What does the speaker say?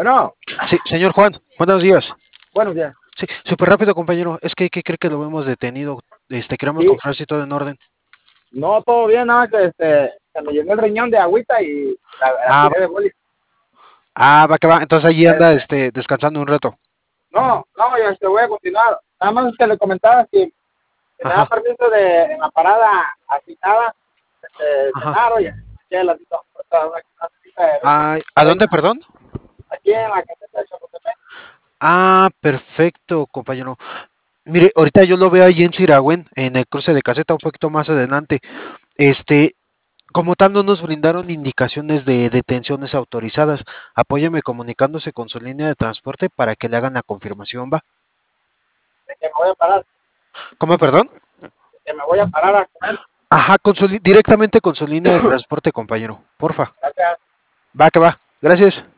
Bueno, Sí, señor Juan, buenos días. buenos días. Sí, súper rápido, compañero. Es que, ¿qué cree que lo hemos detenido? Queremos Sí, confirmar si todo en orden. no, todo bien, nada más que se me llenó el riñón de agüita y la Ah, tiré de boli. va que va. Entonces allí anda, Este, descansando un rato. no, yo voy a continuar. Nada más que le comentaba si me da Ajá, permiso de en la parada asignada, ajá. cenar, oye, que la cita, una cita de 20 ¿A dónde, 30, perdón? aquí en la caseta de Chapultepec. Perfecto, compañero. Mire, ahorita yo lo veo ahí en Siragüen, en el cruce de caseta, un poquito más adelante. Este, Como tal, no nos brindaron indicaciones de detenciones autorizadas. Apóyeme comunicándose con su línea de transporte para que le hagan la confirmación, ¿va? De que me voy a parar, ¿Cómo, perdón? de que me voy a parar a comer. Ajá, directamente con su línea de transporte, compañero. Porfa. Gracias. Va que va. Gracias.